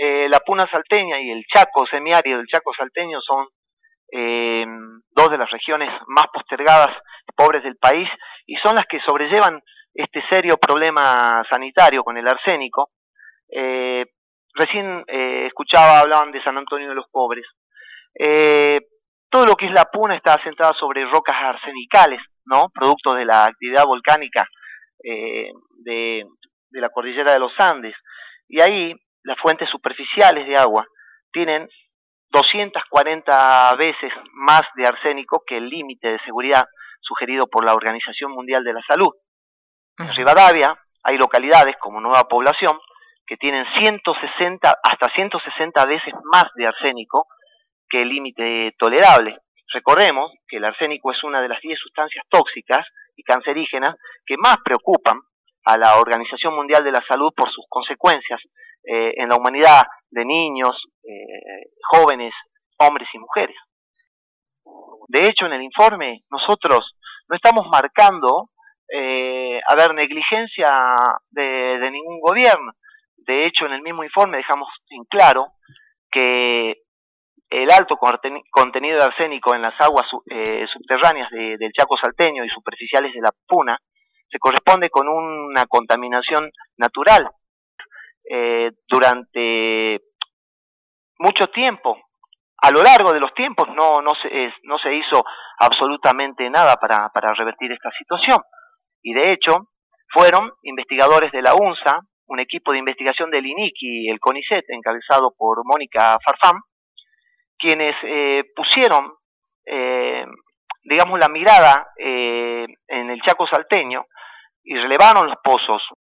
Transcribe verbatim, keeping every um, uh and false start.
eh, la puna salteña y el Chaco semiárido del Chaco salteño son eh, dos de las regiones más postergadas, pobres del país, y son las que sobrellevan este serio problema sanitario con el arsénico. Eh, recién eh, escuchaba, hablaban de San Antonio de los Pobres. Eh, todo lo que es la puna está asentada sobre rocas arsenicales, ¿no? Producto de la actividad volcánica eh, de, de la cordillera de los Andes. Y ahí las fuentes superficiales de agua tienen doscientas cuarenta veces más de arsénico que el límite de seguridad sugerido por la Organización Mundial de la Salud. En Rivadavia hay localidades como Nueva Población que tienen ciento sesenta, hasta ciento sesenta veces más de arsénico que el límite tolerable. Recordemos que el arsénico es una de las diez sustancias tóxicas y cancerígenas que más preocupan a la Organización Mundial de la Salud por sus consecuencias eh, en la humanidad de niños, eh, jóvenes, hombres y mujeres. De hecho, en el informe nosotros no estamos marcando eh, a ver, negligencia de, de ningún gobierno. De hecho, en el mismo informe dejamos en claro que el alto contenido de arsénico en las aguas eh, subterráneas de, del Chaco salteño y superficiales de la Puna se corresponde con una contaminación natural. Eh, durante mucho tiempo, a lo largo de los tiempos, no, no, se, no se hizo absolutamente nada para, para revertir esta situación. Y de hecho, fueron investigadores de la UNSA, un equipo de investigación del INICI y el CONICET, encabezado por Mónica Farfán, quienes eh, pusieron, eh, digamos, la mirada eh, en el Chaco salteño y relevaron los pozos